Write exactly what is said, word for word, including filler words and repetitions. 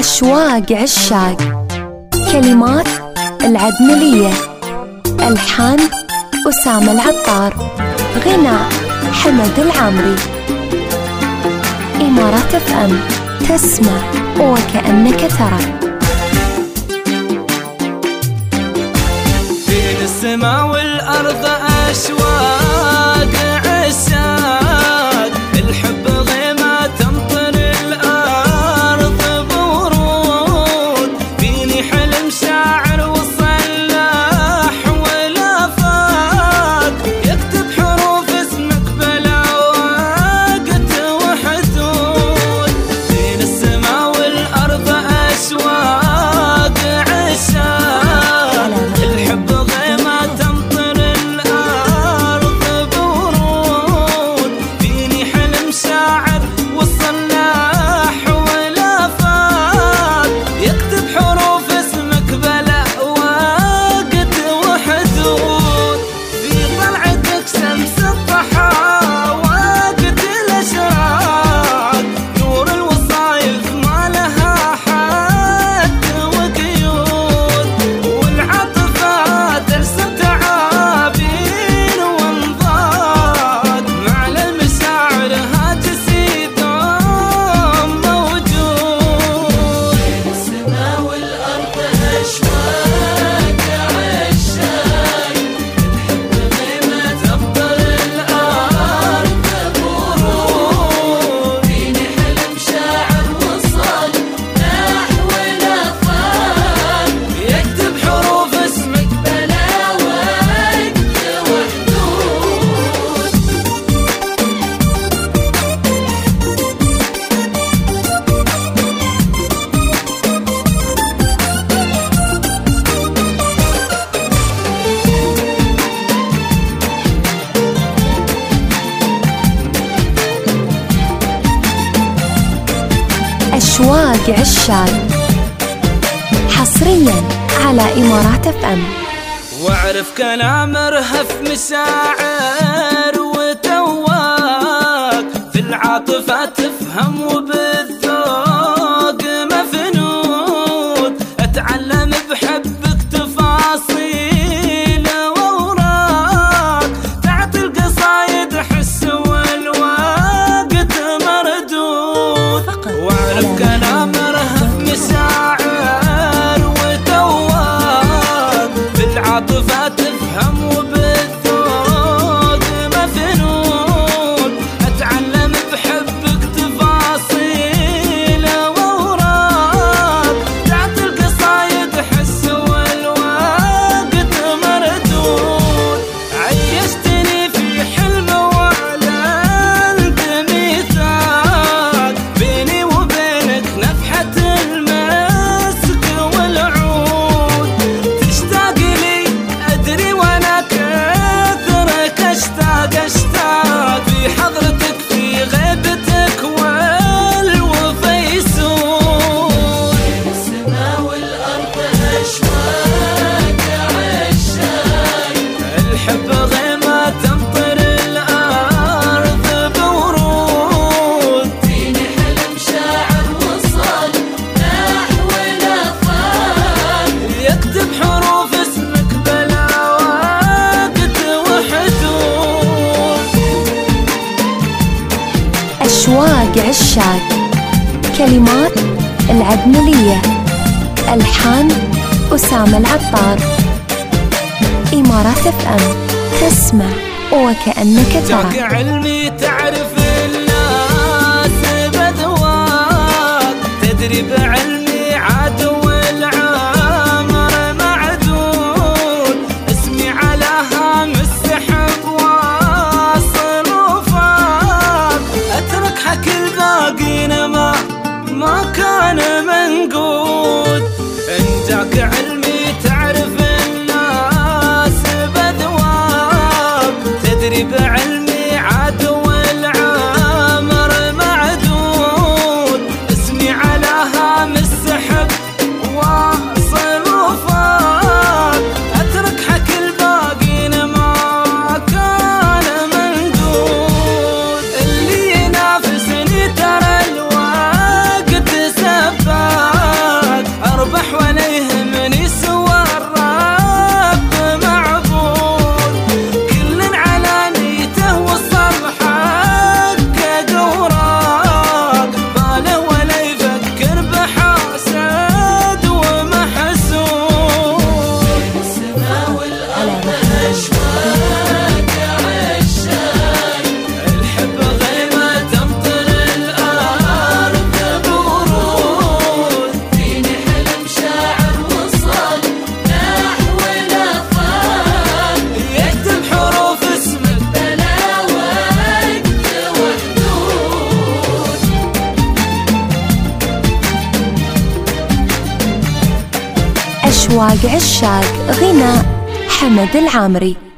أشواق عشاق. كلمات العدنلية، ألحان أسامة العطار، غناء حمد العامري. إمارات اف ام، تسمع وكأنك ترى. بين السماء والأرض أشواق عشاق، الحب غيمة تمطر الأرض بورود. فيني حلم شاعر وصلاح والآفاق، يكتب حروف اسمك بلا وقت وحدود. بين السماء والأرض أشواق عشاق، الحب غيمة تمطر الأرض بورود. فيني حلم شاعر والصلاح والآفاق، يكتب حروف اسمك بلا وقت وحدود. في طلعتك شمس الضحى وقت الأشراق، نور الوصايف ما لها حد وقيود. والعاطفة ترسم تعابير وانضاد، مع المشاعر هاجسي دوم موجود. بين السماء والأرض أشواق عشاق، الحب غيمة تمطر الأرض بورود. فيني حلم شاعر وصل نحو الآفاق، يكتب حروف اسمك بلا وقت وحدود. أشواق عشاق، حصريا على إمارات اف ام. واعرف كلام رهف مشاعر وتواك، في العاطفة تفهم وبالذوق مفنود. اتعلم بحبك تفاصيل واوراق، تعطي القصايد حس والوقت مردود. واعرف كلام رهف مشاعر وتواك، في العاطفة تفهم وبالذوق مفنون. اتعلم بحبك تفاصيل واوراق، تعطي القصايد حس والوقت مردود. عيشتني في حلم واعلنت ميثاق، بيني وبينك نفحة المسك والعود. تشتاق لي أدري وأنا كثرك أشتاق أشتاق، في حضرتك في غيبتك والوفا يسود. بين السماء والأرض أشواق عشاق، الحب غيمة تمطر الأرض بورود. فيني حلم شاعر وصل نحو الآفاق، يكتب حروف اسمك بلا وقت وحدود. أشواق عشاق. كلمات العدنلية، ألحان أسامة العطار. إمارات اف ام، تسمع وكأنك جاك ترى. علمي تعرف الناس بدواك، تدري بعلمي عدو العمر معدود. اسمي على هام السحب واصل وفاق، اترك حكي الباقين ما ما كان منقود. ان جاك علمي تعرف الناس بدواك، تدري بعلمي عدو العمر معدود. اسمي على هام السحب واصل وفاق، اترك حكي الباقين ما كان منقود. اللي ينافسني ترى الوقت سباق، أشواق عشاق. غناء حمد العامري.